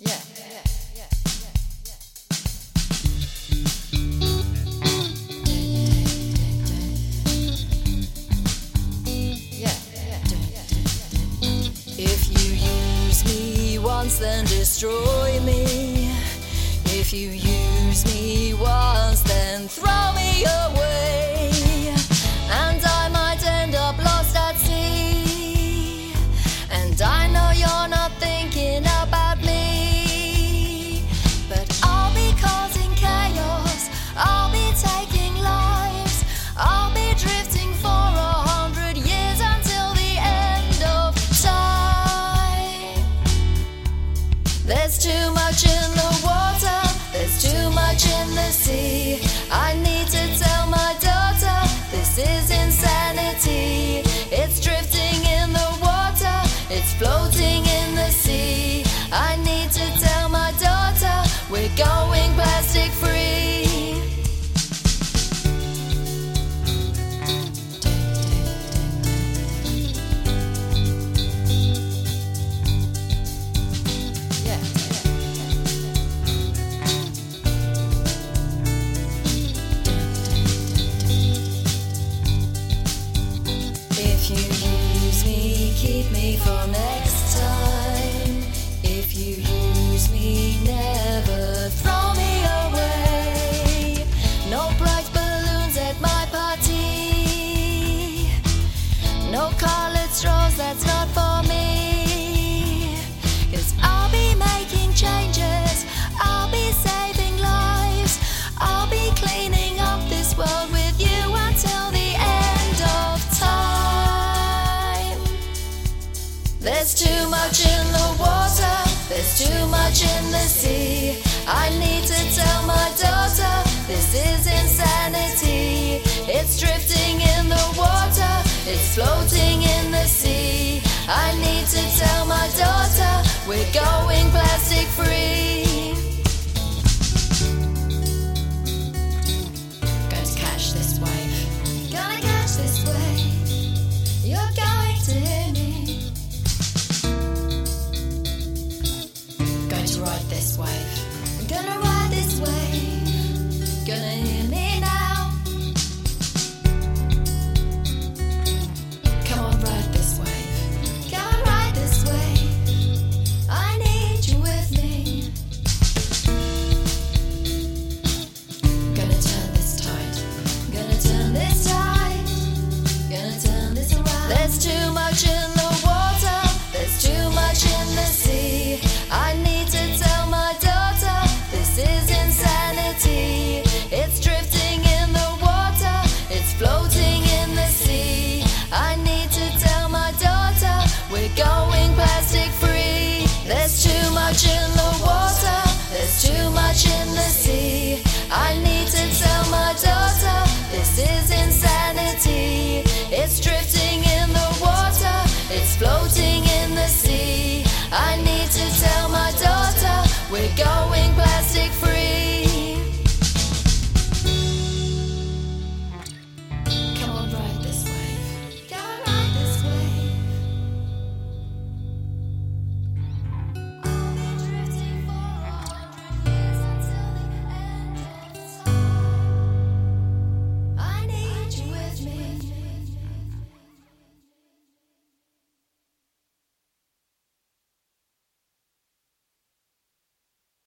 If you use me once, then destroy me. If you use me once, then throw me away, and I might end up lost at sea. And I know you're not thinking about me, but I'll be causing chaos, I'll be taking lives, I'll be drifting for 100 years until the end of time. There's too much in the water, there's too much in the sea. I need to tell my daughter this is insanity. It's drifting in the water, it's floating in the sea. I need to tell my daughter we're going plastic free. If you use me, keep me for next time. If you use me, never throw me away. No bright balloons at my party, no colored straws, that's not for me. 'Cause I'll be making changes, I'll be saving lives, I'll be cleaning up this world with you until the end of time. There's too much in the water, there's too much in the sea. I need to tell my daughter this is insanity. It's drifting in the water, it's floating in the sea. I need to tell my daughter we're going plastic free. Going to catch this wave, gonna catch this wave. You're going to hear me. Going to ride this wave.